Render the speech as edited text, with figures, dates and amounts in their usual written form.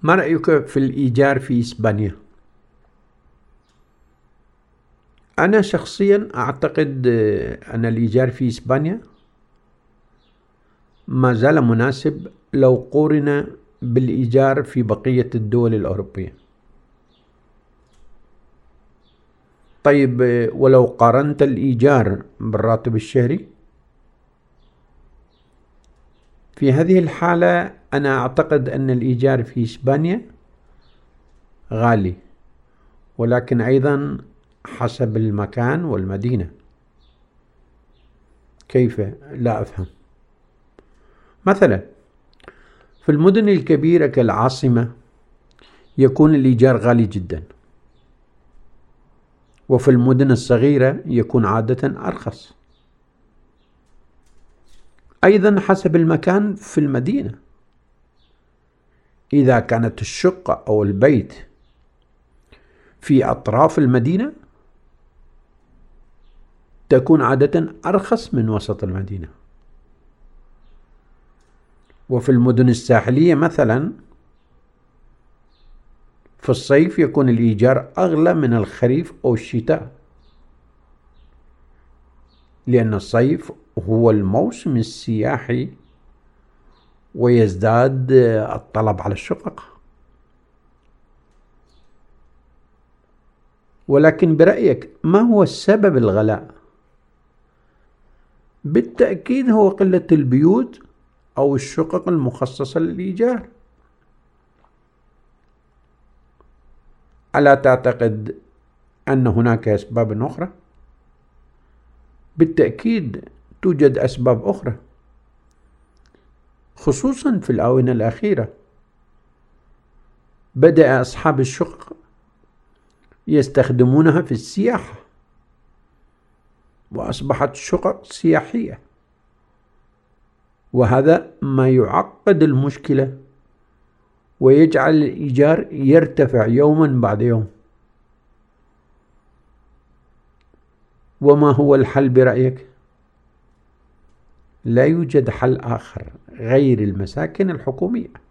ما رأيك في الإيجار في إسبانيا؟ أنا شخصيا أعتقد أن الإيجار في إسبانيا ما زال مناسب لو قورن بالإيجار في بقية الدول الأوروبية. طيب، ولو قارنت الإيجار بالراتب الشهري، في هذه الحالة أنا أعتقد أن الإيجار في إسبانيا غالي، ولكن أيضا حسب المكان والمدينة. كيف؟ لا أفهم. مثلا في المدن الكبيرة كالعاصمة يكون الإيجار غالي جدا، وفي المدن الصغيرة يكون عادة أرخص. أيضا حسب المكان في المدينة، إذا كانت الشقة أو البيت في أطراف المدينة تكون عادة أرخص من وسط المدينة. وفي المدن الساحلية مثلا في الصيف يكون الإيجار أغلى من الخريف أو الشتاء، لأن الصيف هو الموسم السياحي ويزداد الطلب على الشقق. ولكن برأيك ما هو السبب الغلاء؟ بالتأكيد هو قلة البيوت أو الشقق المخصصة للإيجار. ألا تعتقد أن هناك أسباب أخرى؟ بالتأكيد توجد أسباب أخرى، خصوصا في الآونة الأخيرة بدأ أصحاب الشقق يستخدمونها في السياحة، وأصبحت الشقق سياحية، وهذا ما يعقد المشكلة ويجعل الإيجار يرتفع يوما بعد يوم. وما هو الحل برأيك؟ لا يوجد حل آخر غير المساكن الحكومية.